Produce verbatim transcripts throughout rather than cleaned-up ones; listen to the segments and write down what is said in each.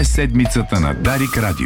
е седмицата на Дарик Радио.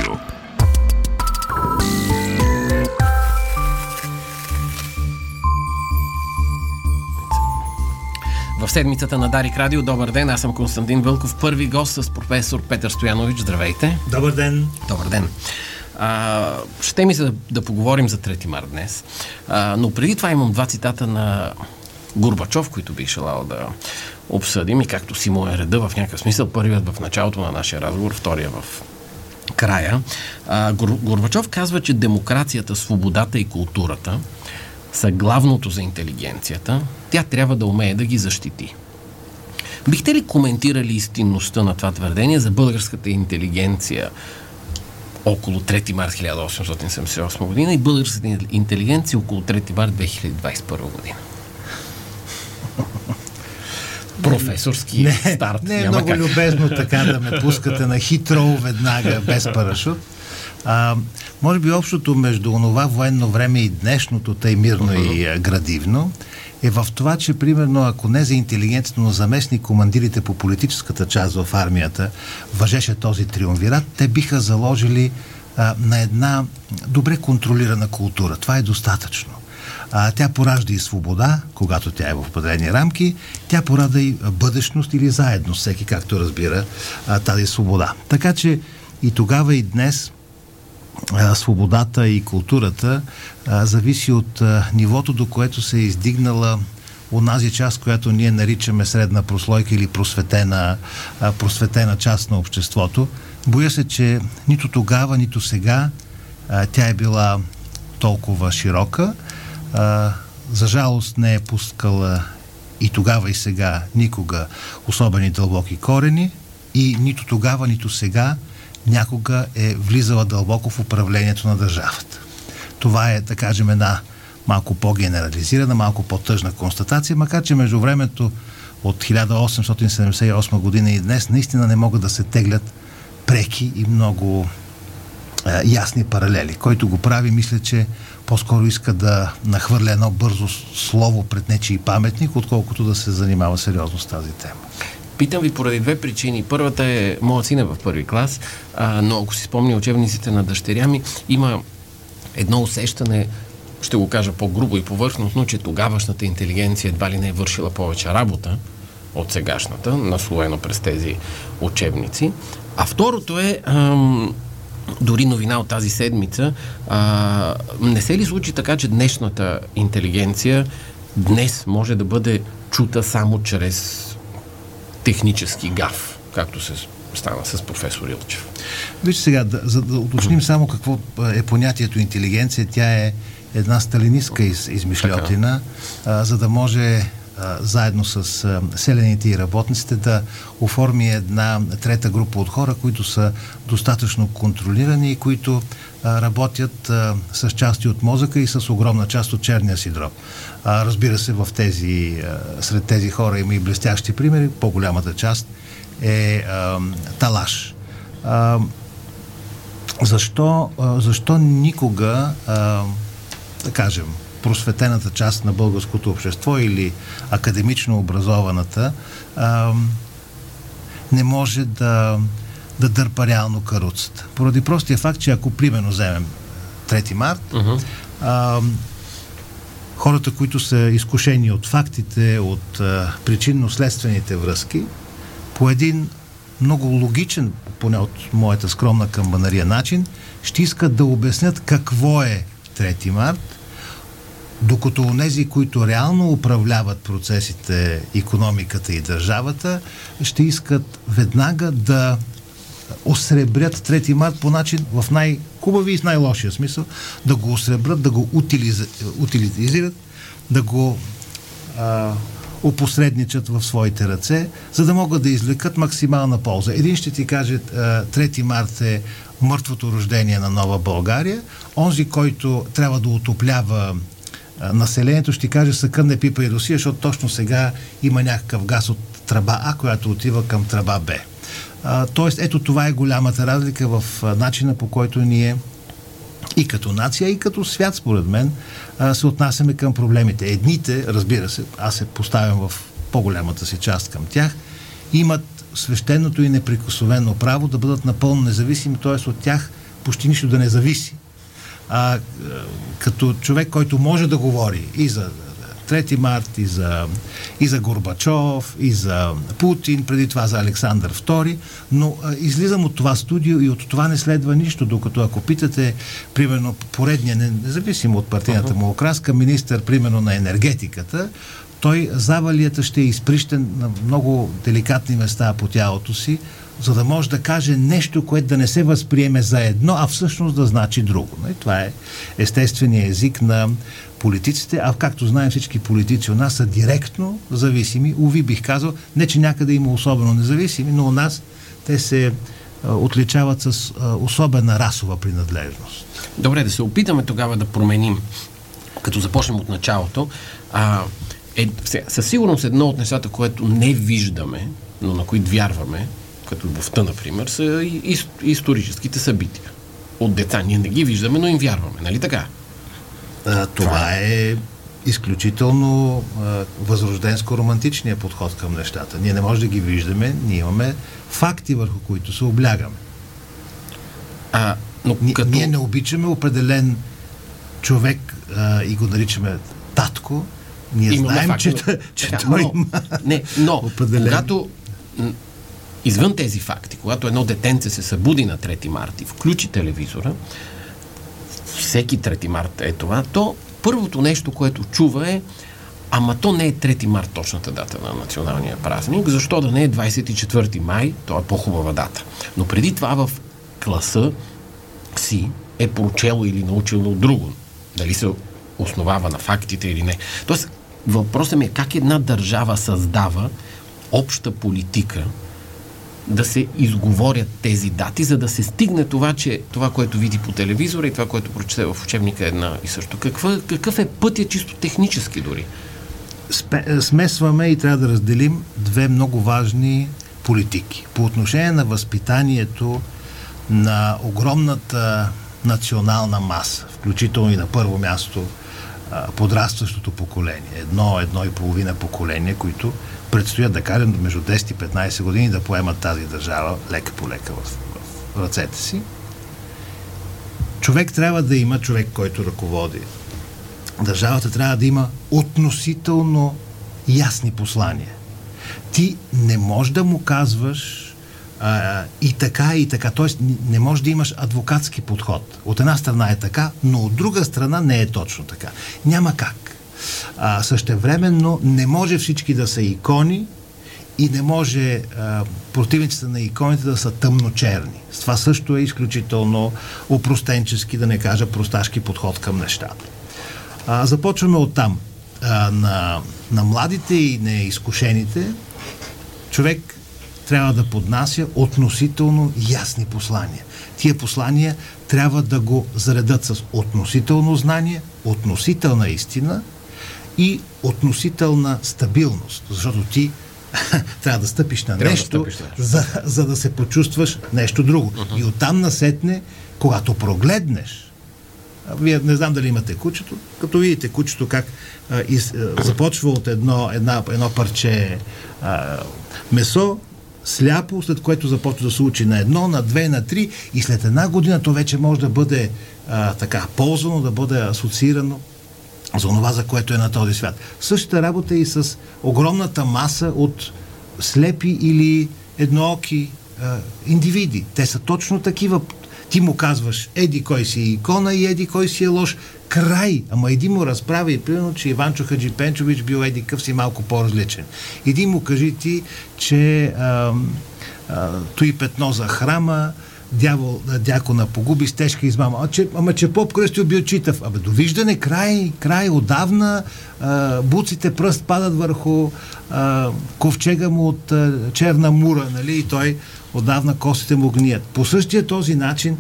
В седмицата на Дарик Радио, добър ден, аз съм Константин Вълков, първи гост с професор Петър Стоянович. Здравейте. Добър ден. Добър ден. А, ще ми се да, да поговорим за трети март днес, а, но преди това имам два цитата на Горбачов, които бих желал да обсъдим и както си му е реда в някакъв смисъл. Първият в началото на нашия разговор, втория в края. А, Гор, Горбачов казва, че демокрацията, свободата и културата са главното за интелигенцията. Тя трябва да умее да ги защити. Бихте ли коментирали истинността на това твърдение за българската интелигенция около трети март хиляда осемстотин седемдесет и осма година и българската интелигенция около трети март две хиляди двадесет и първа година? Професорски не, старт. Не е много как. Любезно така да ме пускате на хитро веднага, без парашут. А, може би общото между онова военно време и днешното, тъй мирно uh-huh. и а, градивно, е в това, че примерно, ако не за интелигентно, но заместни командирите по политическата част в армията въжеше този триумвират, те биха заложили а, на една добре контролирана култура. Това е достатъчно. А, тя поражда и свобода, когато тя е в определени рамки, тя поражда и бъдещност или заедност, всеки както разбира а, тази свобода. Така че и тогава и днес а, свободата и културата а, зависи от а, нивото, до което се е издигнала онази част, която ние наричаме средна прослойка или просветена, а, просветена част на обществото. Боя се, че нито тогава, нито сега а, тя е била толкова широка. А, за жалост не е пускала и тогава и сега никога особени дълбоки корени и нито тогава, нито сега някога е влизала дълбоко в управлението на държавата. Това е, да кажем, една малко по-генерализирана, малко по-тъжна констатация, макар че между времето от хиляда осемстотин седемдесет и осма година и днес наистина не могат да се теглят преки и много е, ясни паралели. Който го прави, мисля, че по-скоро иска да нахвърля едно бързо слово пред нечий паметник, отколкото да се занимава сериозно с тази тема. Питам ви поради две причини. Първата е, моят син е в първи клас, а, но ако си спомня учебниците на дъщеря ми, има едно усещане, ще го кажа по-грубо и повърхностно, че тогавашната интелигенция едва ли не е вършила повече работа от сегашната, наслоено през тези учебници. А второто е... Ам, дори новина от тази седмица, а, не се ли случи така, че днешната интелигенция днес може да бъде чута само чрез технически гаф, както се стана с професор Илчев? Вижте сега, да, за да уточним само какво е понятието интелигенция, тя е една сталинистка из, измишльотина, а, за да може а, заедно с а, селените и работниците да оформи една трета група от хора, които са достатъчно контролирани и които а, работят а, с части от мозъка и с огромна част от черния си дроб. А, разбира се, в тези, а, сред тези хора има и блестящи примери. По-голямата част е а, талаш. А, защо, а, защо никога, а, да кажем, просветената част на българското общество или академично образованата а, не може да, да дърпа реално каруцата. Поради простия факт, че ако примерно вземем трети март, uh-huh. а, хората, които са изкушени от фактите, от а, причинно-следствените връзки, по един много логичен, поне от моята скромна камбанария начин, ще искат да обяснят какво е трети март, докато онези, които реално управляват процесите, икономиката и държавата, ще искат веднага да осребрят трети март по начин в най-хубави и в най-лошия смисъл, да го осребрят, да го утилиз... утилизират, да го а, опосредничат в своите ръце, за да могат да извлекат максимална полза. Един ще ти каже, трети март е мъртвото рождение на нова България, онзи, който трябва да отоплява населението, ще каже съкън не пипа и Русия, защото точно сега има някакъв газ от тръба А, която отива към тръба Б. А, тоест, ето това е голямата разлика в а, начина, по който ние и като нация, и като свят, според мен, а, се отнасяме към проблемите. Едните, разбира се, аз се поставям в по-голямата си част към тях, имат свещеното и неприкосновено право да бъдат напълно независими, т.е. от тях почти нищо да не зависи. А, като човек, който може да говори и за трети март, и за, и за Горбачов, и за Путин, преди това за Александър втори, но а, излизам от това студио и от това не следва нищо, докато ако питате, примерно, поредния, независимо от партийната му окраска, министър, примерно, на енергетиката, той завалията ще е изприщен на много деликатни места по тялото си, за да може да каже нещо, което да не се възприеме за едно, а всъщност да значи друго. И това е естественият език на политиците, а както знаем всички политици у нас са директно зависими. Уви, бих казал, не че някъде има особено независими, но у нас те се а, отличават с а, особена расова принадлежност. Добре, да се опитаме тогава да променим, като започнем от началото. А, е, със сигурност едно от нещата, което не виждаме, но на които вярваме, като любовта, например, са и, и историческите събития. От деца ние не ги виждаме, но им вярваме, нали така? А, това е изключително а, възрожденско-романтичният подход към нещата. Ние не можем да ги виждаме, ние имаме факти, върху които се облягаме. А, но Ни, като... Ние не обичаме определен човек а, и го наричаме татко. Ние Имаме знаем, факти, че, но... че така, той но, има не, но, определен... когато извън тези факти, когато едно детенце се събуди на трети март и включи телевизора, всеки трети март е това, то първото нещо, което чува е: ама то не е трети март точната дата на националния празник, защо да не е двадесет и четвърти май, то е по-хубава дата. Но преди това в класа си е прочело или научило друго. Дали се основава на фактите или не. Тоест, въпросът ми е как една държава създава обща политика да се изговорят тези дати, за да се стигне това, че това, което види по телевизора и това, което прочете в учебника е една и също. Каква, какъв е пътя чисто технически дори? Спе, смесваме и трябва да разделим две много важни политики. По отношение на възпитанието на огромната национална маса, включително и на първо място а, подрастващото поколение, едно, едно и половина поколение, които предстоят, да кажем, между десет и петнадесет години да поемат тази държава лека по лека в, в ръцете си. Човек трябва да има, човек, който ръководи държавата, трябва да има относително ясни послания. Ти не можеш да му казваш а, и така, и така. Тоест, не можеш да имаш адвокатски подход. От една страна е така, но от друга страна не е точно така. Няма как. А, същевременно не може всички да са икони и не може а, противниците на иконите да са тъмночерни. Това също е изключително опростенчески, да не кажа просташки подход към нещата. А, започваме оттам. А, на, на младите и неизкушените човек трябва да поднася относително ясни послания. Тия послания трябва да го заредат с относително знание, относителна истина и относителна стабилност. Защото ти трябва да стъпиш на трябва нещо, да стъпиш, за, за да се почувстваш нещо друго. Uh-huh. И оттам насетне, когато прогледнеш, вие не знам дали имате кучето, като видите кучето как а, из, а, започва от едно, една, едно парче а, месо, сляпо, след което започва да се учи на едно, на две, на три и след една година то вече може да бъде а, така ползвано, да бъде асоциирано за това, за което е на този свят. Същата работа и с огромната маса от слепи или еднооки а, индивиди. Те са точно такива. Ти му казваш, еди кой си е икона и еди кой си е лош. Край! Ама един му разправи и примерно, че Иванчо Хаджипенчович бил еди къв си малко по-различен. Един му кажи ти, че а, а, той петно за храма, дявол, дякона погуби с тежка измама. А, че, ама че поп Кръстил бил читав. Абе, довиждане, край, край, отдавна а, буците пръст падат върху а, ковчега му от а, черна мура, нали, и той отдавна костите му гният. По същия този начин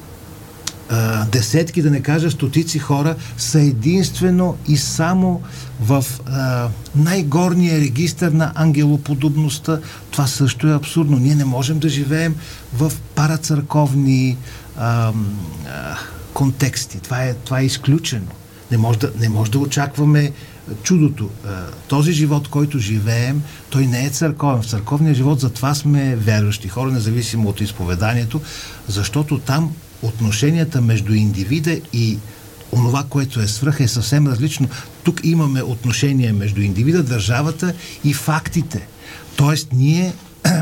а, десетки, да не кажа стотици хора са единствено и само в а, най-горния регистър на ангелоподобността. Това също е абсурдно. Ние не можем да живеем в парацърковни а, а, контексти. Това е, това е изключено. Не може да, не може да очакваме чудото. Този живот, който живеем, той не е църковен. В църковния живот затова сме вярващи хора, независимо от изповеданието, защото там отношенията между индивида и онова, което е свръх, е съвсем различно. Тук имаме отношение между индивида, държавата и фактите. Тоест, ние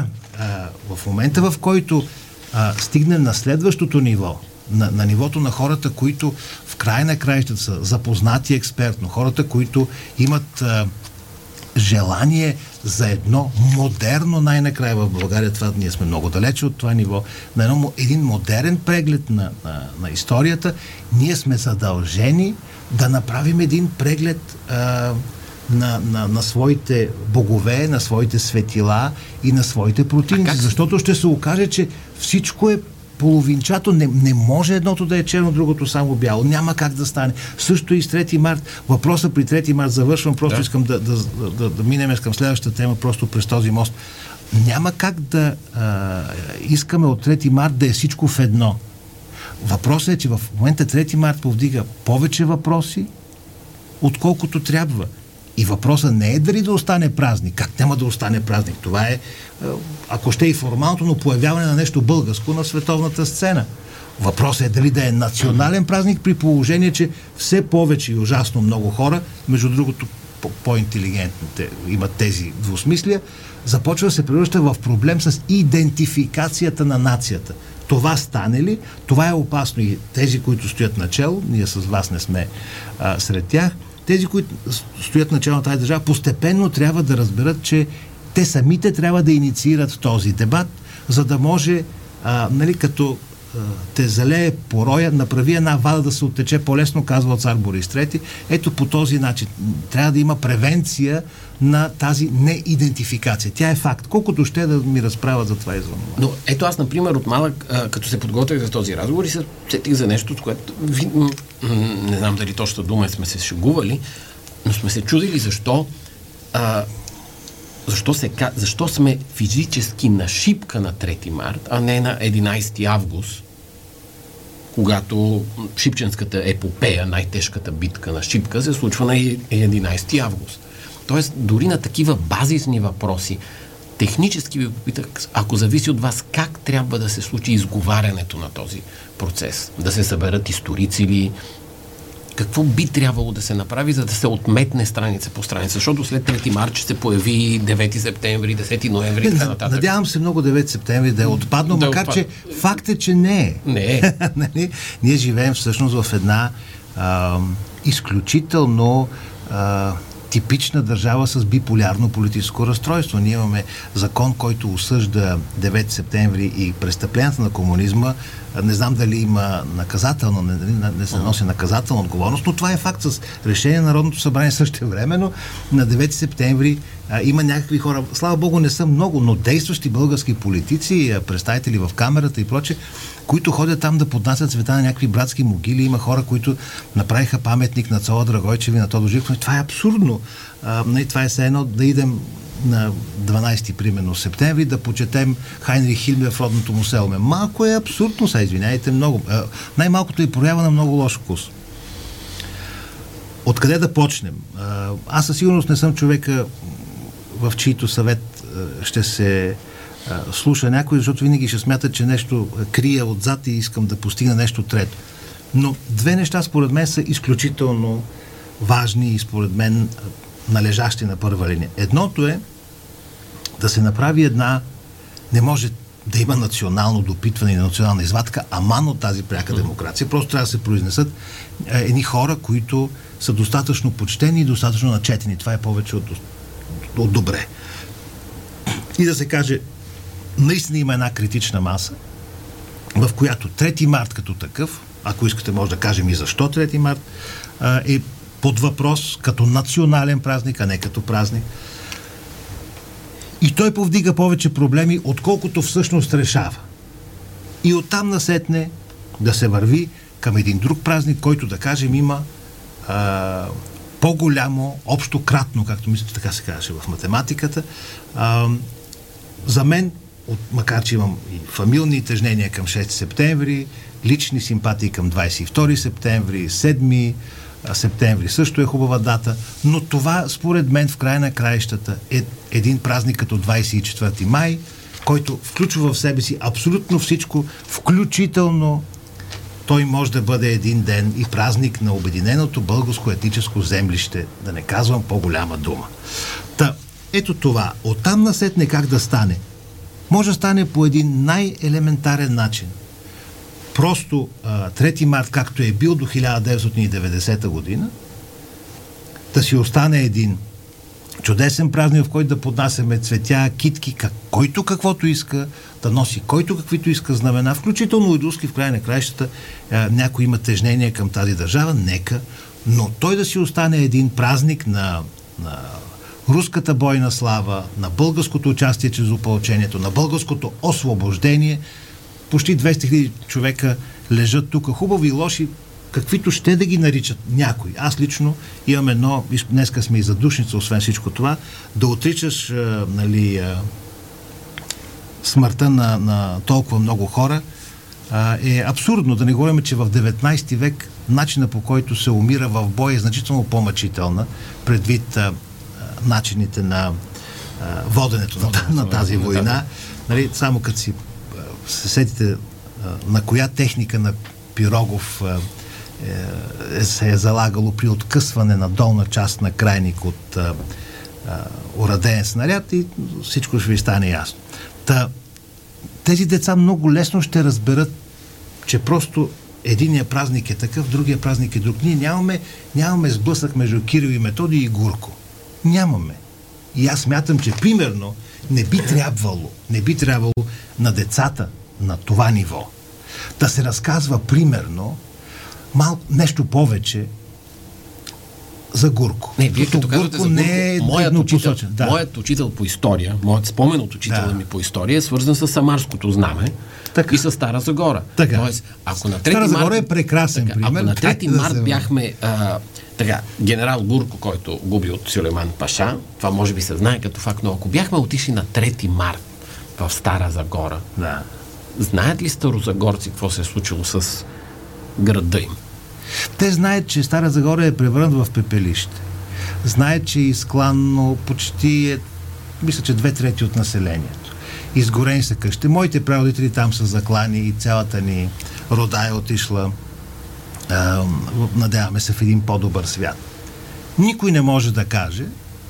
в момента, в който а, стигнем на следващото ниво, на, на нивото на хората, които в край на краищата са запознати експертно, хората, които имат а, желание за едно модерно, най-накрая в България, това ние сме много далече от това ниво, на едно, един модерен преглед на, на, на историята, ние сме задължени да направим един преглед а, На, на, на своите богове, на своите светила и на своите противници. Защото ще се окаже, че всичко е половинчато. Не, не може едното да е черно, другото само бяло. Няма как да стане. Също и с трети март. Въпросът при трети март, завършвам, просто да. искам да, да, да, да минем към следващата тема, просто през този мост. Няма как да а, искаме от трети март да е всичко в едно. Въпросът е, че в момента трети март повдига повече въпроси, отколкото трябва. И въпросът не е дали да остане празник. Как няма да остане празник? Това е, ако ще и формалното, но появяване на нещо българско на световната сцена. Въпросът е дали да е национален празник, при положение, че все повече и ужасно много хора, между другото по-интелигентните имат тези двусмислия, започва да се превръща в проблем с идентификацията на нацията. Това стане ли? Това е опасно и тези, които стоят начело, ние с вас не сме а, сред тях, тези, които стоят начало на тази държава, постепенно трябва да разберат, че те самите трябва да инициират този дебат, за да може, а, нали, като а, те залее пороя, направи една вада да се оттече по-лесно, казва цар Борис трети. Ето по този начин. Трябва да има превенция на тази неидентификация. Тя е факт. Колкото ще да ми разправят за това извън. Но ето аз, например, от малък, а, като се подготвях за този разговор и се сетих за нещо, с което ви, м- м- не знам дали точно дума сме се шегували, но сме се чудили защо а, защо, се, защо сме физически на шипка на трети март, а не на единайсети август, когато шипченската епопея, най-тежката битка на Шипка, се случва на единайсети август. Тоест, дори на такива базисни въпроси, технически ви попитах, ако зависи от вас, как трябва да се случи изговарянето на този процес? Да се съберат историци или какво би трябвало да се направи, за да се отметне страница по страница? Защото след трети март ще се появи девети септември, десети ноември и така нататък. Надявам се много девети септември да е отпаднал, да макар отпад... че факт е, че не е. Не е. Ние живеем всъщност в една а, изключително а, типична държава с биполярно политическо разстройство. Ние имаме закон, който осъжда девети септември и престъпленията на комунизма. Не знам дали има наказателно, не, не се носи наказателна отговорност, но това е факт с решение на Народното събрание също времено. На девети септември а, има някакви хора, слава Богу не са много, но действащи български политици, представители в камерата и прочее, които ходят там да поднасят цвета на някакви братски могили. Има хора, които направиха паметник на Цола Драгойчеви, на Тодор Живков. Това е абсурдно. А, не, това е все едно да идем на дванайсети примерно септември да почетем Хайнрих Хилме в родното му село. Малко е абсурдно, са, извиняйте, много. А, най-малкото е проява на много лош вкус. Откъде да почнем? А, аз със сигурност не съм човека, в чийто съвет а, ще се а, слуша някой, защото винаги ще смятат, че нещо крие отзад и искам да постигна нещо трето. Но две неща според мен са изключително важни и според мен належащи на първа линия. Едното е да се направи една, не може да има национално допитване и национална извадка, аман от тази пряка демокрация. Просто трябва да се произнесат е, едни хора, които са достатъчно почтени и достатъчно начетени. Това е повече от, от добре. И да се каже, наистина има една критична маса, в която трети март като такъв, ако искате може да кажем и защо трети март, е под въпрос като национален празник, а не като празник. И той повдига повече проблеми, отколкото всъщност решава. И оттам насетне да се върви към един друг празник, който, да кажем, има а, по-голямо, общо кратно, както мисля, така се казваше в математиката. А, за мен, от, макар че имам и фамилни тежнения към шести септември, лични симпатии към двайсет и втори септември, седми, септември също е хубава дата, но това, според мен, в края на краищата е един празник като двадесет и четвърти май, който включва в себе си абсолютно всичко, включително той може да бъде един ден и празник на обединеното българско етническо землище, да не казвам по-голяма дума. Та, ето това. Оттам насетне как да стане? Може да стане по един най-елементарен начин. Просто а, трети март, както е бил до хиляда деветстотин и деветдесета година, да си остане един чудесен празник, в който да поднасяме цветя, китки, как, който каквото иска, да носи който каквито иска знамена, включително и руски в края на краищата, а, някой има тежнение към тази държава, нека, но той да си остане един празник на, на руската бойна слава, на българското участие чрез опълчението, на българското освобождение. Почти двеста хиляди човека лежат тук, хубави и лоши, каквито ще да ги наричат някой. Аз лично имам едно, днеска сме и задушница, освен всичко това, да отричаш а, нали, а, смъртта на, на толкова много хора а, е абсурдно. Да не говорим, че в деветнадесети век начина, по който се умира в бой, е значително по-мъчителна, предвид а, начините на а, воденето на, на тази война. Нали, само като си се сетите на коя техника на Пирогов е, е, се е залагало при откъсване на долна част на крайник от а, а, ураден снаряд и всичко ще ви стане ясно. Та, тези деца много лесно ще разберат, че просто единия празник е такъв, другия празник е друг. Ние нямаме, нямаме сблъсък между Кирил и Методий и Гурко. Нямаме. И аз смятам, че примерно не би трябвало, не би трябвало на децата на това ниво да се разказва примерно малко нещо повече за Гурко. Не, вие като казвате за Гурко, не е моят, учител, да. моят учител по история, моят спомен от учителя да. ми по история е свързан с Самарското знаме така. И с Стара Загора. Така. Тоест, ако на трети Стара Загора март, е прекрасен така, пример. Ако на трети март да бяхме а, така, генерал Гурко, който губи от Сюлейман Паша, това може би се знае като факт, но ако бяхме отишли на трети март в Стара Загора, да. знаят ли старозагорци какво се е случило с града им? Те знаят, че Стара Загора е превърнат в пепелище. Знаят, че е изкланно почти е, мисля, че две трети от населението. Изгорени са къщи. Моите прародители там са заклани и цялата ни рода е отишла, а, надяваме се, в един по-добър свят. Никой не може да каже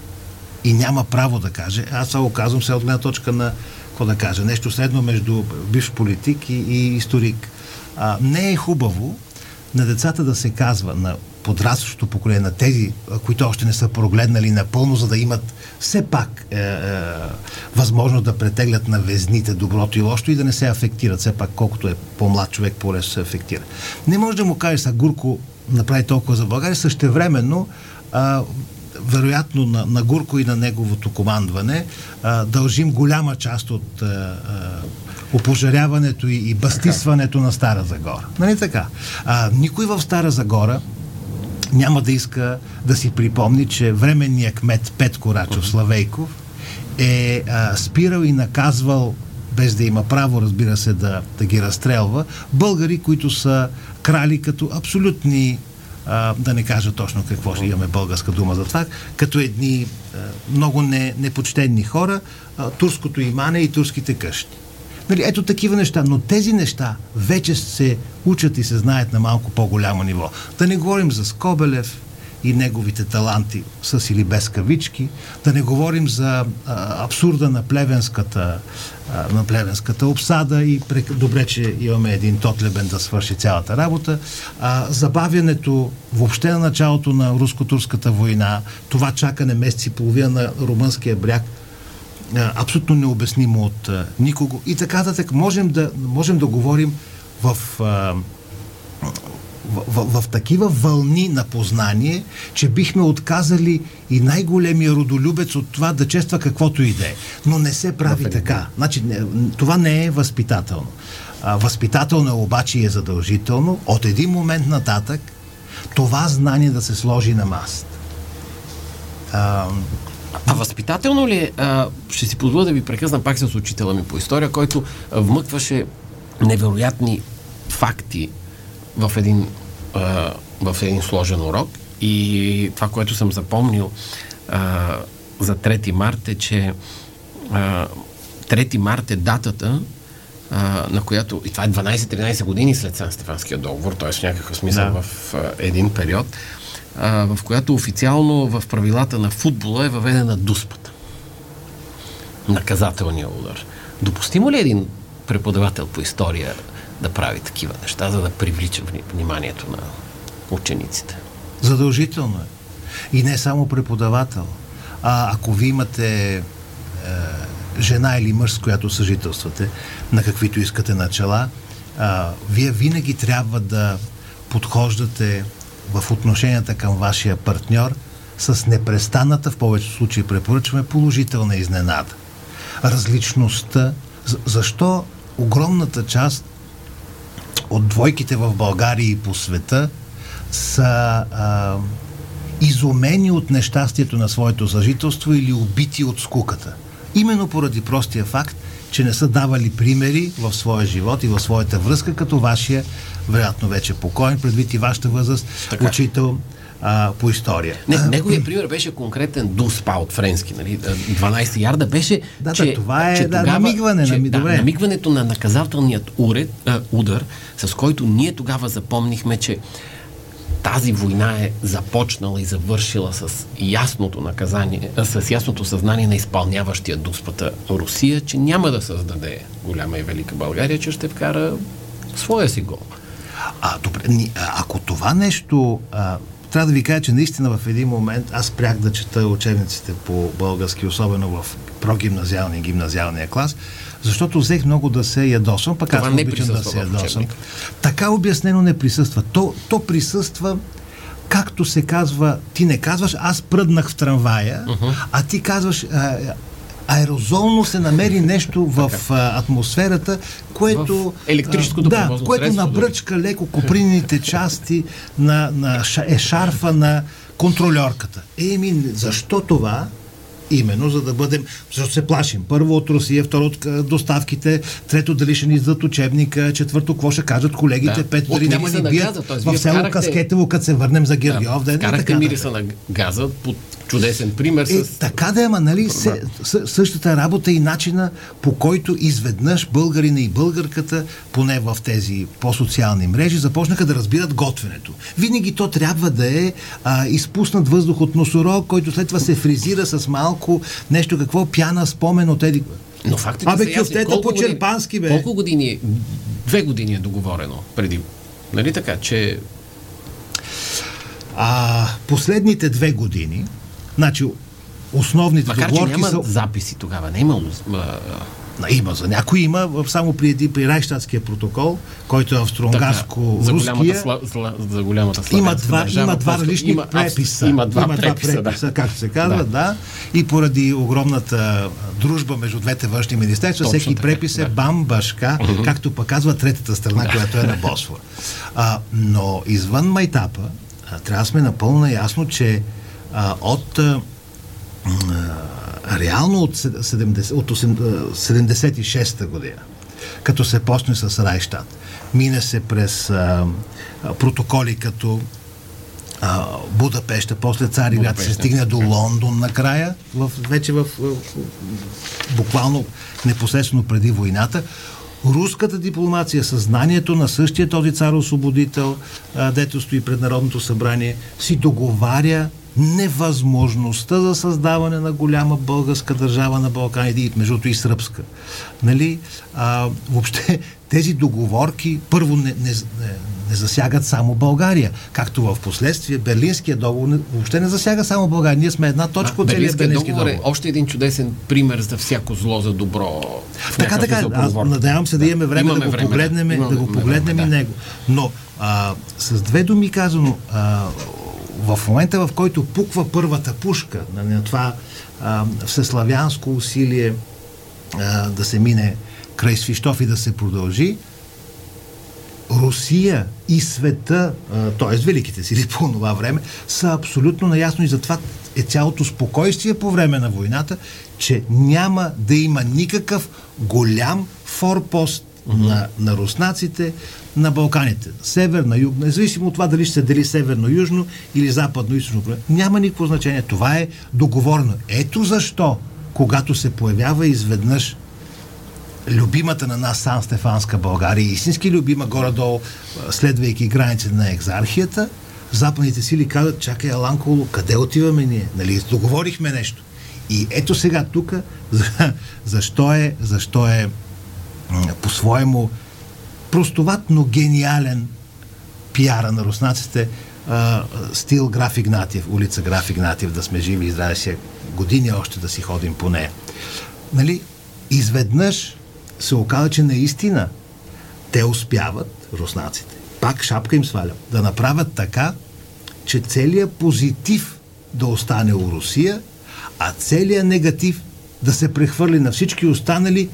и няма право да каже, аз само казвам се от гледна точка на, какво да кажа, нещо средно между бивш политик и, и историк. А, не е хубаво на децата да се казва, на подрастващото поколение, на тези, които още не са прогледнали напълно, за да имат все пак е, е, възможност да претеглят на везните доброто и лошото и да не се афектират. Все пак, колкото е по-млад човек, по-лесно се афектира. Не може да му кажеш, а Гурко направи толкова за България, същевременно а, вероятно на, на Гурко и на неговото командване а, дължим голяма част от а, а, опожаряването и, и бастисването на Стара Загора. Нали така? А, никой в Стара Загора няма да иска да си припомни, че временният кмет Петко Рачов Славейков е а, спирал и наказвал, без да има право, разбира се, да, да ги разстрелва, българи, които са крали като абсолютни, а, да не кажа точно какво ще имаме българска дума за това, като едни а, много не, непочтенни хора, а, турското имане и турските къщи. Нали, ето такива неща, но тези неща вече се учат и се знаят на малко по-голямо ниво. Да не говорим за Скобелев и неговите таланти с или без кавички, да не говорим за а, абсурда на плевенската, а, на плевенската обсада и прек... добре, че имаме един Тотлебен да свърши цялата работа. А, забавянето въобще на началото на руско-турската война, това чакане месец и половина на румънския бряг, абсолютно необяснимо от а, никого. И така нататък можем да, можем да говорим в, а, в, в, в такива вълни на познание, че бихме отказали и най-големия родолюбец от това да чества каквото и да е. Но не се прави да, така. Значи, не, това не е възпитателно. А, възпитателно обаче е задължително от един момент нататък това знание да се сложи на масата. А, А възпитателно ли е, а, ще си позволя да ви прекъсна пак с учителя ми по история, който а, вмъкваше невероятни факти в един, а, в един сложен урок и това, което съм запомнил а, за трети март е, че а, трети март е датата, а, на която, и това е дванайсет-тринайсет години след Сан-Стефанския договор, т.е. в някакъв смисъл да. в а, един период, а, в която официално в правилата на футбола е въведена дуспата. Наказателния удар. Допустимо ли един преподавател по история да прави такива неща, за да привлича вниманието на учениците? Задължително е. И не само преподавател. А ако ви имате е, жена или мъж, с която съжителствате, на каквито искате начала, а, вие винаги трябва да подхождате в отношенията към вашия партньор с непрестанната, в повечето случаи препоръчваме, положителна изненада. Различността. Защо огромната част от двойките в България и по света са а, изумени от нещастието на своето съжителство или убити от скуката? Именно поради простия факт, че не са давали примери в своя живот и в своята връзка, като вашия, вероятно вече покоен, предвид и вашата възраст, така. Учител а, по история. Не, неговият пример беше конкретен дуспа от френски, нали? дванайсет ярда беше, да, че, да, това е че да, тогава, намигване. Че, нами, да, добре. намигването на наказателният уред, а, удар, с който ние тогава запомнихме, че тази война е започнала и завършила с ясното наказание, с ясното съзнание на изпълняващия дуспата Русия, че няма да създаде голяма и велика България, че ще вкара своя си гол. А, добре, ако това нещо... А, трябва да ви кажа, че наистина в един момент аз спрях да чета учебниците по български, особено в прогимназиалния и гимназиалния клас, защото взех много да се ядосвам, пък аз не обичам да се ядосвам. Така обяснено не присъства. То, то присъства, както се казва, ти не казваш, аз пръднах в трамвая, uh-huh. а ти казваш, а, аерозолно се намери нещо в а, атмосферата, което... В електрическото да, превозно което средство, набръчка дори. леко копринените части на, на ешарфа на контролерката. Еми, защо това? Именно, за да бъдем... Защото се плашим. Първо от Русия, второ от доставките, трето дали ще ни издадат учебника, четвърто какво ще кажат колегите, да. Пето дали няма ни бият в село вкарахте... Каскетево, като се върнем за Гергьов. Да, вкарахте да, мириса на газа под чудесен пример с... Е, така да, ама, нали, се, същата работа и начина, по който изведнъж българина и българката, поне в тези по-социални мрежи, започнаха да разбират готвенето. Винаги то трябва да е а, изпуснат въздух от носорог, който след това се фризира с малко нещо, какво пяна, спомен от еди... Но фактите Абе, са ясни. Колко по-черпански, бе. Колко години, две години е договорено преди, нали така, че... А, последните две години, значи, основните макар, договорки че няма са... записи тогава, не е имало... Има, за някой има, само при, при Райхштатския протокол, който е австро-унгарско-руския. За, за голямата славянска има два, държава. има два различни има, преписа. Има два, има два преписа, преписа, да. както се казва, да. да. И поради огромната дружба между двете външни министерства, точно всеки така, препис е да. бамбашка, uh-huh. както пък казва третата страна, да. която е на Босфора. А, но извън майтапа, а, трябва да сме напълно ясно, че а, от... А, реално от, седемдесет, от седемдесет и шеста година, като се почне с Райхштат, мине се през а, протоколи като а, Будапеща, после Цариград, се стигне до Лондон накрая, в, вече в, в, буквално непосредствено преди войната. Руската дипломация, съзнанието на същия този цар-освободител, а, дето стои пред Народното събрание, си договаря невъзможността за създаване на голяма българска държава на Балканите и между и сръбска. Нали? А, въобще тези договорки първо не, не, не засягат само България, както в последствие Берлинския договор не, въобще не засяга само България. Ние сме една точка от целия Берлински договор. договор. Е още един чудесен пример за всяко зло за добро. Така, така. Аз надявам се да, да имаме време имаме да го време, погледнем, да, да го погледнем време, и да. него. Но а, с две думи казано, а, в момента, в който пуква първата пушка на това а, всеславянско усилие а, да се мине край Свищов и да се продължи, Русия и света, т.е. великите сили по това време, са абсолютно наясно и затова е цялото спокойствие по време на войната, че няма да има никакъв голям форпост mm-hmm. на, на руснаците на Балканите. Север, на юг, независимо от това дали ще се дели северно-южно или западно-източно. Няма никакво значение. Това е договорено. Ето защо, когато се появява изведнъж любимата на нас Сан-Стефанска България, истински любима горе-долу, следвайки границите на екзархията, западните сили казват: чакай, Аланколо, къде отиваме ние? Нали, договорихме нещо. И ето сега тук, защо е, защо е по-своему простоват, но гениален пиара на руснаците, а, стил Граф Игнатиев, улица Граф Игнатиев, да сме живи и здрави си години още да си ходим по нея. Нали, изведнъж се оказа, че наистина те успяват, руснаците, пак шапка им свалям, да направят така, че целият позитив да остане у Русия, а целият негатив да се прехвърли на всички останали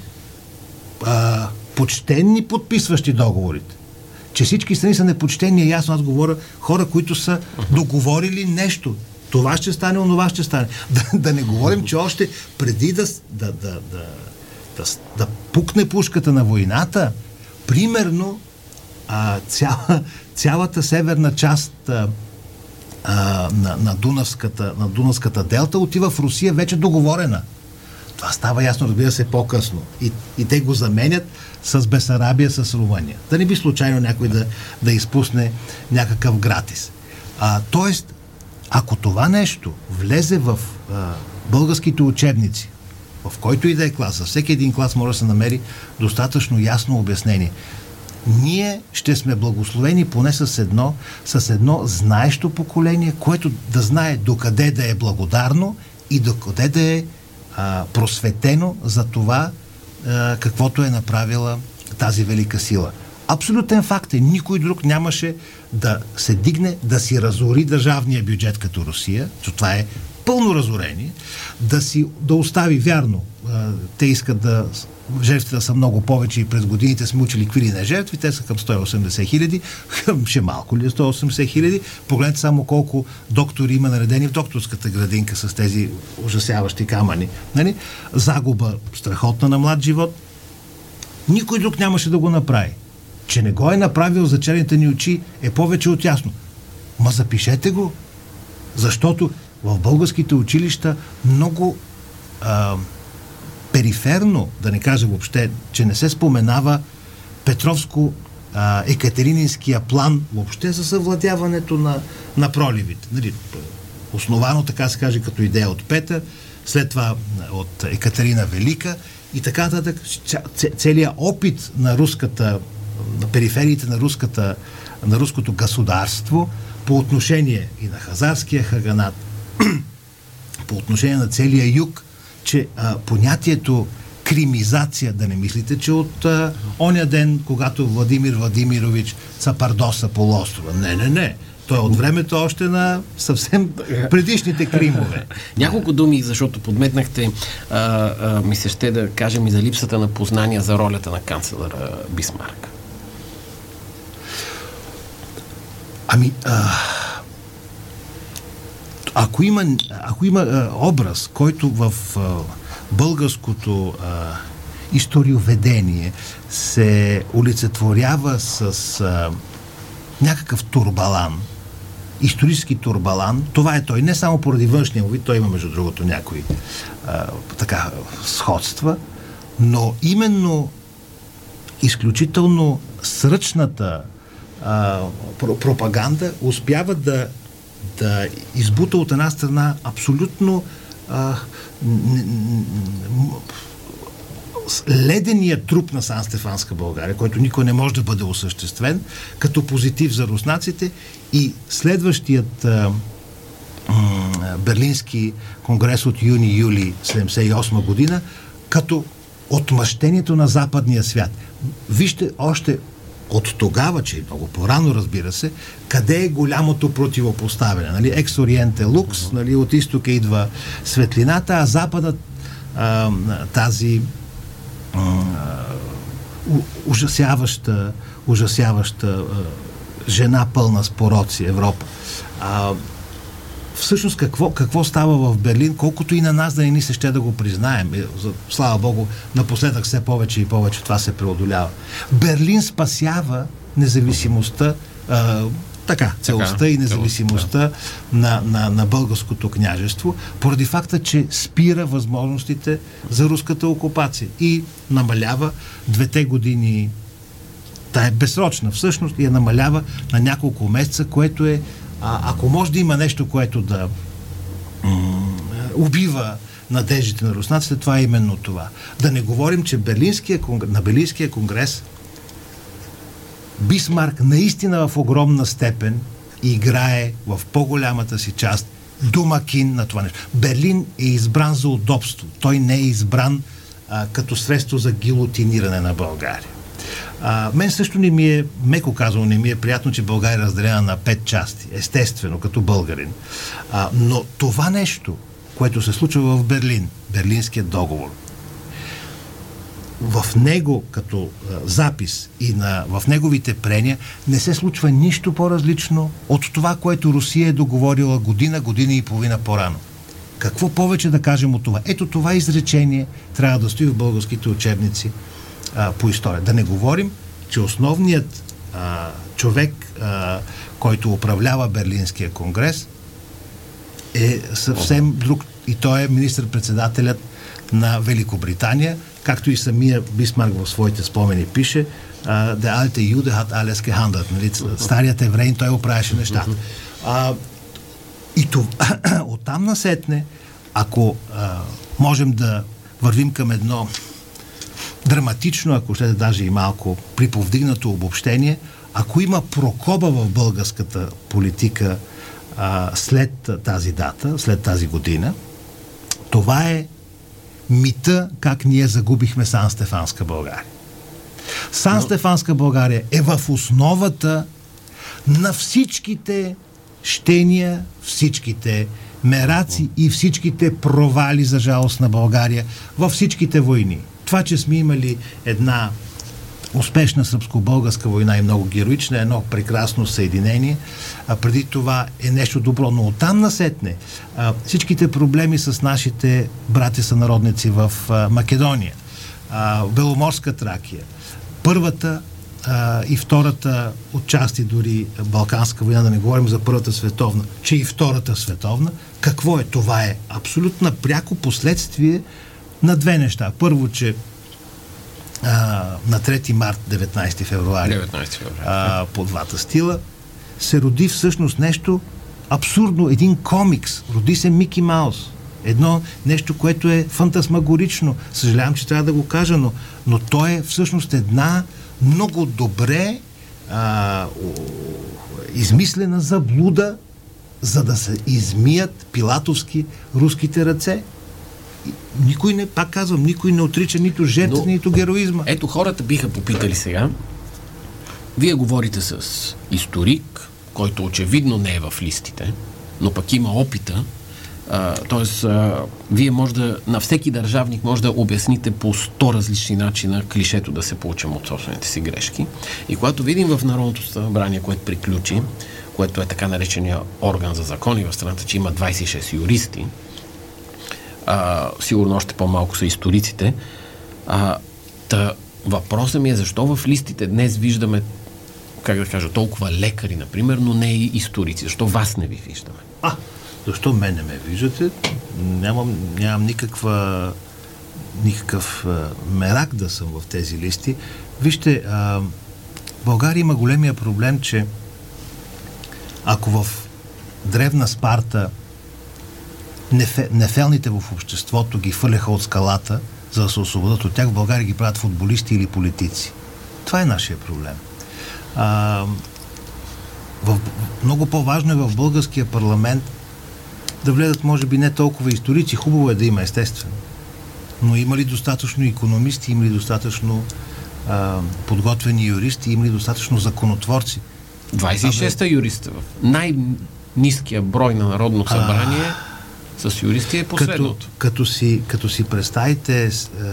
а, почтенни подписващи договорите. Че всички страни са непочтени, е ясно. Аз говоря хора, които са договорили нещо. Това ще стане, онова ще стане. Да, да не говорим, че още преди да, да, да, да, да, да пукне пушката на войната, примерно а, цяла, цялата северна част а, а, на, на, Дунавската, на Дунавската делта отива в Русия вече договорена. Това става ясно, разбира се, по-късно. И, и те го заменят с Бесарабия, с Румъния. Да не би случайно някой да, да изпусне някакъв гратис. А, тоест, ако това нещо влезе в а, българските учебници, в който и да е клас, за всеки един клас може да се намери достатъчно ясно обяснение. Ние ще сме благословени поне с едно, с едно знаещо поколение, което да знае докъде да е благодарно и докъде да е а, просветено за това, а, каквото е направила тази велика сила. Абсолютен факт е, никой друг нямаше да се дигне, да си разори държавния бюджет като Русия, че това е пълно разорение, да си, да остави вярно. Те искат да жертвите да са много повече и през годините сме учили какви ли не жертви, те са към сто и осемдесет хиляди, ще малко ли е сто и осемдесет хиляди, погледнете само колко доктори има наредени в докторската градинка с тези ужасяващи камъни. Нали? Загуба страхотна на млад живот. Никой друг нямаше да го направи. Че не го е направил за черните ни очи е повече от ясно. Ма запишете го, защото в българските училища много а, периферно, да не кажа въобще, че не се споменава Петровско-екатерининския план въобще за съвладяването на, на проливите. Нали, основано, така се каже, като идея от Петър, след това от Екатерина Велика и така нататък. Целият опит на руската, на перифериите на, руската, на руското государство по отношение и на хазарския хаганат, по отношение на целия юг, че а, понятието кримизация, да не мислите, че от а, оня ден, когато Владимир Владимирович цапардоса полуострова. Не, не, не. Той е от времето още на съвсем предишните Кримове. Няколко думи, защото подметнахте, а, а, ми се ще да кажем и за липсата на познания за ролята на канцлера Бисмарк. Ами, а, ако има, ако има а, образ, който в а, българското а, историоведение се олицетворява с а, някакъв турбалан, исторически турбалан, това е той. Не само поради външния му вид, той има между другото някои а, така сходства, но именно изключително сръчната а, пропаганда успява да, да избута от една страна абсолютно а, ледения труп на Сан-Стефанска България, който никой не може да бъде осъществен, като позитив за руснаците, и следващият а, м, Берлински конгрес от юни-юли седемдесет и осма година, като отмъщението на западния свят. Вижте още от тогава, че много по-рано, разбира се, къде е голямото противопоставяне. Нали? Екс ориенте лукс, нали? От изтока идва светлината, а западът а, тази ужасяваща, ужасяваща жена пълна с пороци Европа. А, всъщност какво, какво става в Берлин, колкото и на нас да не ни се ще да го признаем. Слава Богу, напоследък все повече и повече това се преодолява. Берлин спасява независимостта, а, така, целостта така, и независимостта да. на, на, на българското княжество, поради факта, че спира възможностите за руската окупация и намалява двете години. Та е безсрочна всъщност и я намалява на няколко месеца, което е, а, ако може да има нещо, което да м- убива надеждите на руснаците, това е именно това. Да не говорим, че Берлинския конгрес, на Берлинския конгрес Бисмарк наистина в огромна степен играе в по-голямата си част домакин на това нещо. Берлин е избран за удобство. Той не е избран а, като средство за гилотиниране на България. А, мен също не ми е, меко казано, не ми е приятно, че България е разделена на пет части. Естествено, като българин. А, но това нещо, което се случва в Берлин, Берлинският договор, в него като а, запис и на, в неговите прения не се случва нищо по-различно от това, което Русия е договорила година, година и половина по-рано. Какво повече да кажем от това? Ето това изречение трябва да стои в българските учебници а, по история. Да не говорим, че основният а, човек, а, който управлява Берлинския конгрес, е съвсем друг, и той е министър-председателят на Великобритания, както и самия Бисмарк в своите спомени пише, uh, de alte Jude hat alles gehandelt. Нали? Старият евреин, той оправяше нещата. Uh, и това, оттам насетне, ако uh, можем да вървим към едно драматично, ако ще да даже и малко приповдигнато обобщение, ако има прокоба в българската политика uh, след тази дата, след тази година, това е мита как ние загубихме Сан-Стефанска България. Сан-Стефанска България е в основата на всичките щения, всичките мераци и всичките провали, за жалост, на България във всичките войни. Това, че сме имали една успешна сръбско-българска война и много героична, едно прекрасно съединение, а преди това е нещо добро. Но оттам насетне а, всичките проблеми с нашите брати сънародници в а, Македония, а, Беломорска Тракия, първата а, и втората отчасти дори Балканска война, да не говорим за Първата световна, че и Втората световна, какво е? Това е абсолютно пряко последствие на две неща. Първо, че а, на трети март, деветнайсети февруари, деветнайсети февруари. А, по двата стила се роди всъщност нещо абсурдно, един комикс. Роди се Мики Маус. Едно нещо, което е фантасмагорично. Съжалявам, че трябва да го кажа, но, но то е всъщност една много добре а, измислена заблуда, за да се измият пилатовски руските ръце. Никой не, пак казвам, никой не отрича нито жертва, нито героизма. Ето, хората биха попитали сега. Вие говорите с историк, който очевидно не е в листите, но пък има опита. Т.е. вие може да, на всеки държавник може да обясните по сто различни начина клишето да се получим от собствените си грешки. И когато видим в Народното събрание, което приключи, което е така наречения орган за закони в страната, че има двайсет и шест юристи, а, сигурно още по-малко са историците, а, та въпросът ми е защо в листите днес виждаме, как да кажа, толкова лекари, например, но не и историци. Защо вас не ви виждаме? А, защо мен не ме виждате? Нямам, нямам никаква никакъв а, мерак да съм в тези листи. Вижте, а, България има големия проблем, че ако в древна Спарта нефе, нефелните в обществото ги хвърляха от скалата, за да се освободят от тях, в България ги правят футболисти или политици. Това е нашия проблем. А, в, много по-важно е в българския парламент да влезат, може би, не толкова историци. Хубаво е да има, естествено. Но има ли достатъчно икономисти, има ли достатъчно а, подготвени юристи, има ли достатъчно законотворци? двайсет и шест юриста в най-ниския брой на Народно събрание а, с юристи е последното. Като, като, си, като си представите с, е,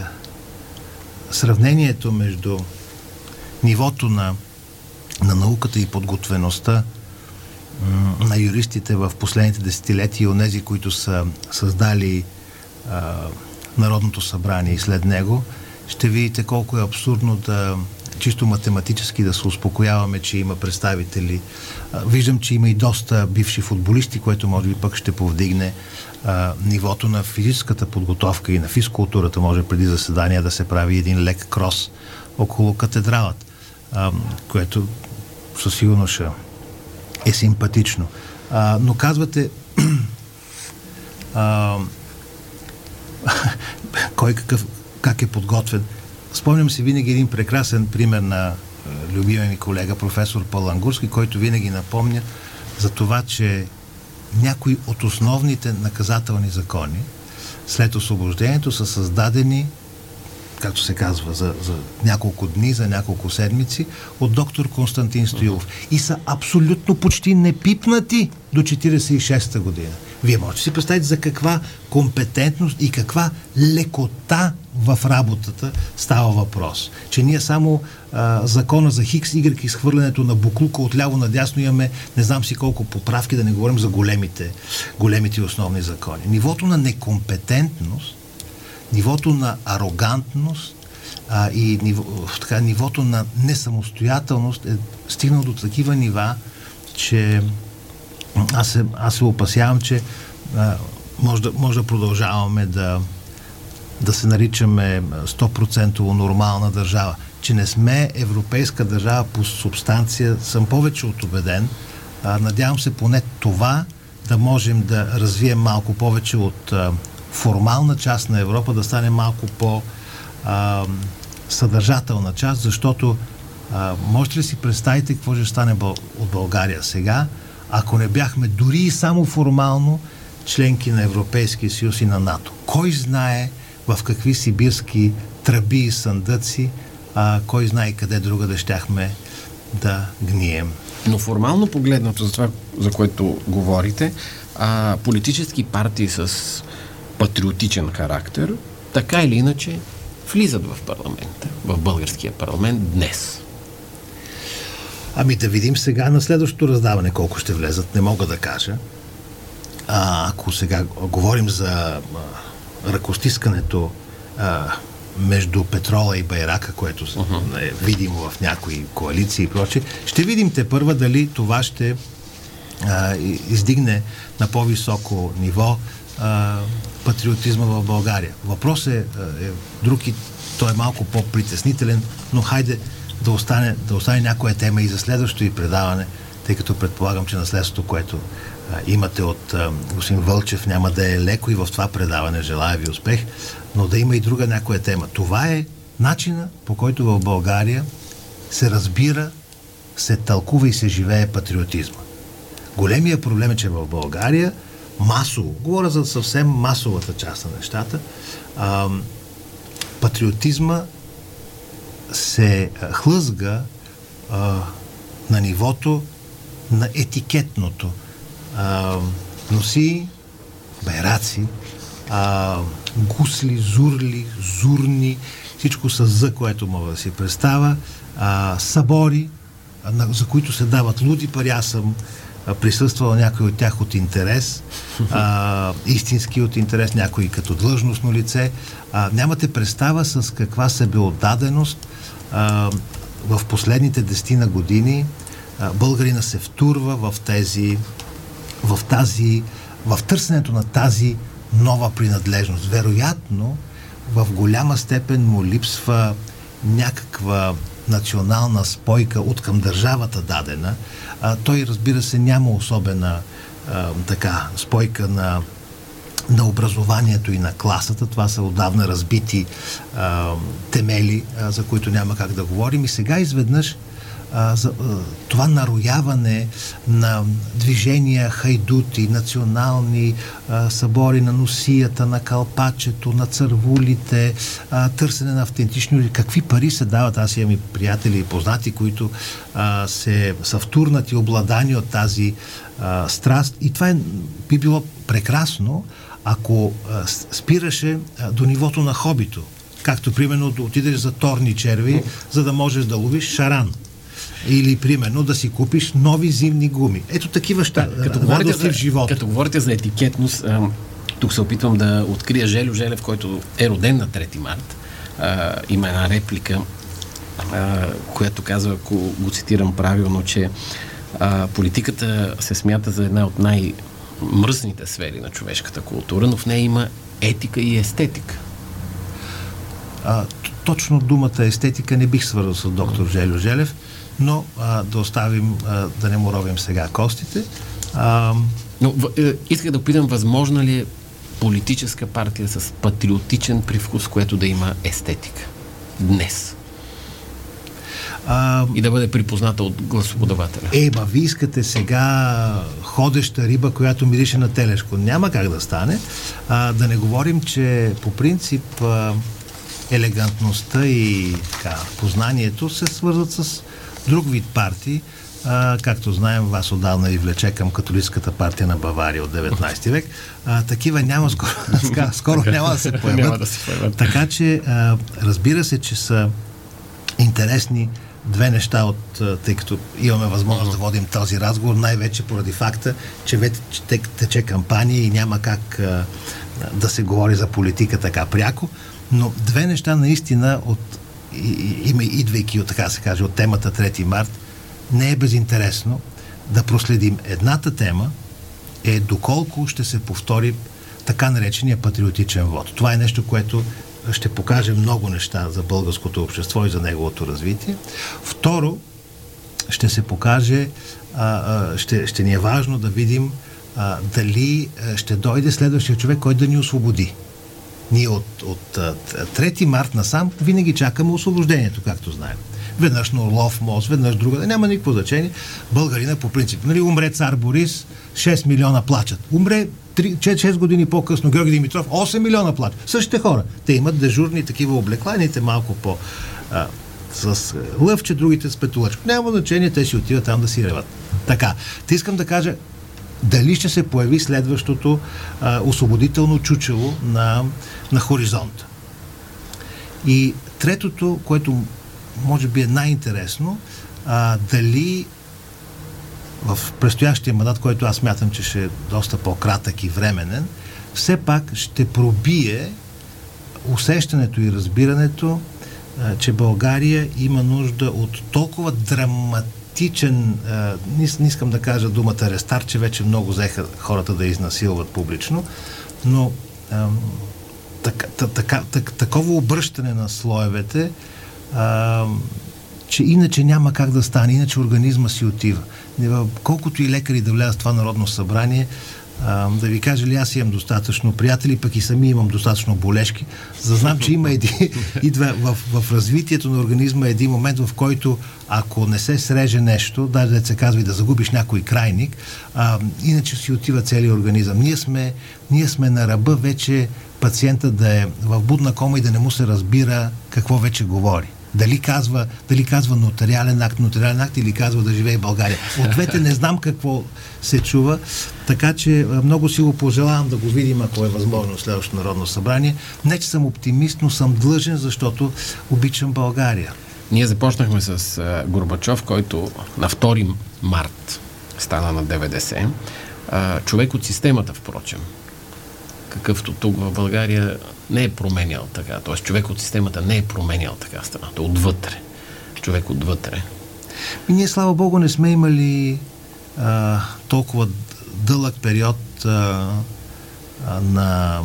сравнението между нивото на, на науката и подготвеността на юристите в последните десетилетия и онези, които са създали а, Народното събрание и след него, ще видите колко е абсурдно да чисто математически да се успокояваме, че има представители. А, виждам, че има и доста бивши футболисти, което може би пък ще повдигне а, нивото на физическата подготовка и на физкултурата. Може преди заседания да се прави един лек крос около катедралата, а, което със сигурност ще е симпатично. А, но казвате а, кой какъв, как е подготвен. Спомням си винаги един прекрасен пример на а, любимия ми колега, професор Палангурски, който винаги напомня за това, че някои от основните наказателни закони след освобождението са създадени, както се казва, за, за няколко дни, за няколко седмици, от доктор Константин Стоилов. И са абсолютно почти непипнати до четиридесет и шеста година. Вие можете да си представите за каква компетентност и каква лекота в работата става въпрос. Че ние само а, закона за Хикс, Y, изхвърлянето на буклука отляво надясно имаме не знам си колко поправки, да не говорим за големите, големите основни закони. Нивото на некомпетентност, нивото на арогантност а, и ниво, така, нивото на несамостоятелност е стигнал до такива нива, че аз се, аз се опасявам, че а, може, да, може да продължаваме да, да се наричаме сто процента нормална държава. Че не сме европейска държава по субстанция, съм повече от убеден. А, надявам се поне това да можем да развием малко повече от а, формална част на Европа, да стане малко по а, съдържателна част, защото а, можете ли си представите какво ще стане Бъл... от България сега, ако не бяхме дори и само формално членки на Европейския съюз и на НАТО? Кой знае в какви сибирски тръби и съндъци, а, кой знае къде друга да щяхме да гнием. Но формално погледнато за това, за което говорите, а, политически партии с патриотичен характер, така или иначе влизат в парламента, в българския парламент днес. Ами да видим сега на следващото раздаване колко ще влезат, не мога да кажа. А, ако сега говорим за а, ръкостискането а, между Петрола и Байрака, което uh-huh. е видимо в някои коалиции и прочее, ще видим те първа дали това ще а, издигне на по-високо ниво а, патриотизма в България. Въпрос е, е друг и той е малко по-притеснителен, но хайде да остане, да остане някоя тема и за следващото и предаване, тъй като предполагам, че наследството, което а, имате от а, господин Вълчев, няма да е леко и в това предаване. Желая ви успех, но да има и друга някоя тема. Това е начина, по който в България се разбира, се тълкува и се живее патриотизма. Големия проблем е, че в България масово, говоря за съвсем масовата част на нещата, а, патриотизма се хлъзга а, на нивото на етикетното. А, носи байраци, а, гусли, зурли, зурни, всичко с «з», което мога да си представя, а, събори, а, на, за които се дават луди пари. Аз съм присъствал някой от тях от интерес, а, истински от интерес, някой като длъжностно лице. А, нямате представа с каква себеотдаденост а, в последните десетина години а, българина се втурва в тези, в тази, в търсенето на тази нова принадлежност. Вероятно, в голяма степен му липсва някаква национална спойка от към държавата дадена. А, той, разбира се, няма особена а, така спойка на, на образованието и на класата. Това са отдавна разбити а, темели, а, за които няма как да говорим. И сега изведнъж а, за, а, това нарояване на движения хайдути, национални а, събори на носията, на калпачето, на цървулите, а, търсене на автентични. Какви пари се дават? Аз имам и приятели и познати, които а, се, са втурнати, обладани от тази а, страст. И това е, би било прекрасно, ако а, спираше а, до нивото на хобито. Както, примерно, да отидеш за торни черви, за да можеш да ловиш шаран. или примерно да си купиш нови зимни гуми. Ето такива ща, като радости в живота. Като говорите за етикетност, а, тук се опитвам да открия Желю Желев, който е роден на трети март. А, има една реплика, а, която казва, ако го цитирам правилно, че а, политиката се смята за една от най-мръсните сфери на човешката култура, но в нея има етика и естетика. А, точно думата естетика не бих свързал с доктор Желю Желев, но а, да оставим, а, да не му ровим сега костите. А, но е, исках да питам, възможно ли е политическа партия с патриотичен привкус, което да има естетика днес? А, и да бъде припозната от гласоподавателя. Е, ма ви искате сега ходеща риба, която мирише на телешко. Няма как да стане. А, да не говорим, че по принцип а, елегантността и така, познанието се свързват с друг вид партии. А, както знаем, вас отдавна ви влече към католическата партия на Бавария от деветнайсети век. А, такива няма скоро, скоро няма да се появят. Да се появят. Така че, а, разбира се, че са интересни две неща, от, тъй като имаме възможност да водим този разговор, най-вече поради факта, че вече тече кампания и няма как а, да се говори за политика така пряко, но две неща наистина, от, и, и, идвайки от, така се каже, от темата трети март, не е безинтересно да проследим. Едната тема е доколко ще се повтори така наречения патриотичен вот. Това е нещо, което ще покаже много неща за българското общество и за неговото развитие. Второ, ще се покаже, а, а, ще, ще ни е важно да видим а, дали а, ще дойде следващия човек, който да ни освободи. Ние от, от а, трети март насам винаги чакаме освобождението, както знаем. Веднъж на Орлов мост, веднъж друга. Няма никакво значение. Българина по принцип. Нали, умре цар Борис, шест милиона плачат. Умре шест години по-късно Георги Димитров, осем милиона плачат. Същите хора. Те имат дежурни такива облекла, едните малко по а, с лъвче, другите с петолъчко. Няма значение, те си отиват там да си реват. Така. Те искам да кажа дали ще се появи следващото а, освободително чучело на, на хоризонта. И третото, което може би е най-интересно, а, дали в предстоящия мандат, който аз смятам, че ще е доста по-кратък и временен, все пак ще пробие усещането и разбирането, а, че България има нужда от толкова драматичен, а, не, не искам да кажа думата рестарт, че вече много взеха хората да изнасилват публично, но а, так, так, так, такова обръщане на слоевете, А, че иначе няма как да стане, иначе организма си отива. Колкото и лекари да влязат в това Народно събрание, а, да ви кажа ли, аз имам достатъчно приятели, пък и сами имам достатъчно болешки, за да знам, че има един, идва в, в развитието на организма един момент, в който ако не се среже нещо, даже да се казва и да загубиш някой крайник, а, иначе си отива целият организъм. Ние сме, ние сме на ръба вече пациента да е в будна кома и да не му се разбира какво вече говори. Дали казва, дали казва нотариален акт, нотариален акт или казва да живее в България. От двете не знам какво се чува, така че много си го пожелавам да го видим, ако е възможно в следващото Народно събрание. Не, че съм оптимист, но съм длъжен, защото обичам България. Ние започнахме с а, Горбачов, който на втори март стана на деветдесет. А, човек от системата, впрочем, какъвто тук в България не е променял така. Т.е. човек от системата не е променял така страната. Отвътре. Човек отвътре. И ние, слава Богу, не сме имали а, толкова дълъг период а, а, на,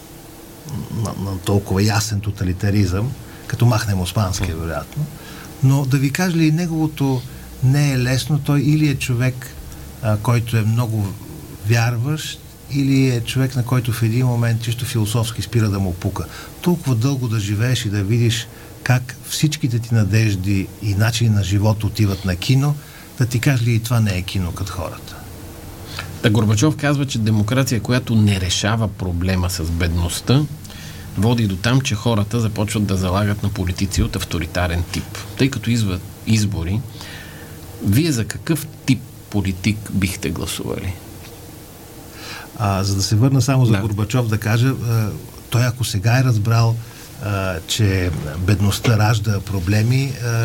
на, на толкова ясен тоталитаризъм, като махнем османския, вероятно. Но да ви кажа ли, неговото не е лесно. Той или е човек, а, който е много вярващ, или е човек, на който в един момент чисто философски спира да му пука. Толкова дълго да живееш и да видиш как всичките ти надежди и начини на живот отиват на кино, да ти кажа ли, и това не е кино като хората. Та Горбачов казва, че демокрация, която не решава проблема с бедността, води до там, че хората започват да залагат на политици от авторитарен тип. Тъй като изват избори, вие за какъв тип политик бихте гласували? А, за да се върна само за да. Горбачов, да кажа, а, той ако сега е разбрал, а, че бедността ражда проблеми, а,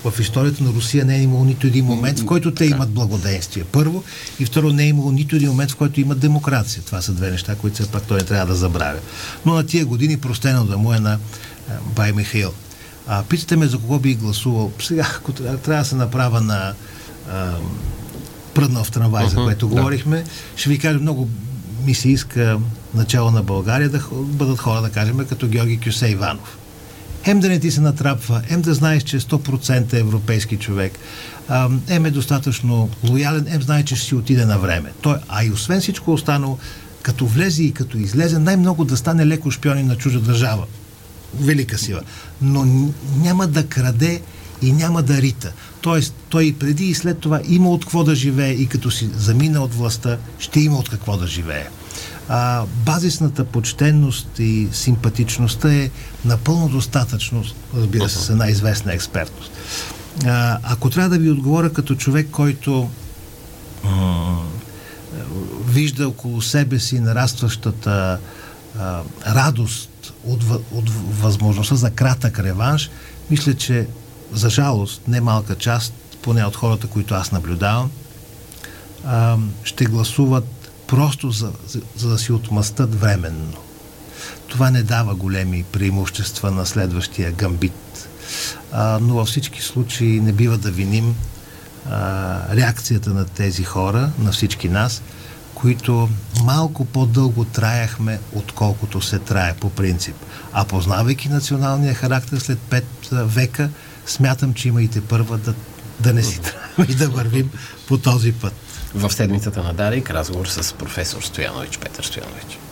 В историята на Русия не е имало нито един момент, в който те имат благоденствие. Първо. И второ, не е имало нито един момент, в който имат демокрация. Това са две неща, които все пак той не трябва да забравя. Но на тия години простено да му е на Бай Михаил. А, питате ме за кого би гласувал. Сега, ако трябва да се направя на а, пръднал в трамвай, uh-huh, за което да. говорихме, ще ви кажа, много ми се иска начало на България да бъдат хора, да кажем, като Георги Кьосеиванов. Ем да не ти се натрапва, ем да знаеш, че е сто процента европейски човек, ем е достатъчно лоялен, ем знае, че ще си отиде на време. Той, а и освен всичко останало, като влезе и като излезе, най-много да стане леко шпионин на чужда държава. Велика сила. Но няма да краде и няма да рита. Тоест, той и преди и след това има от какво да живее и като си замина от властта, ще има от какво да живее. А, базисната почтенност и симпатичността е напълно достатъчно, разбира се, с една известна експертност. А, ако трябва да ви отговоря като човек, който м- вижда около себе си нарастващата а, радост от, от възможността за кратък реванш, мисля, че за жалост, не малка част, поне от хората, които аз наблюдавам, а, ще гласуват просто за, за, за да си отмъстат временно. Това не дава големи преимущества на следващия гамбит. А, но във всички случаи не бива да виним а, реакцията на тези хора, на всички нас, които малко по-дълго траяхме, отколкото се трае по принцип. А познавайки националния характер след пет века, смятам, че има и те първа да, да не си траем и да вървим по този път. В седмицата на Дарик разговор с професор Стоянович, Петър Стоянович.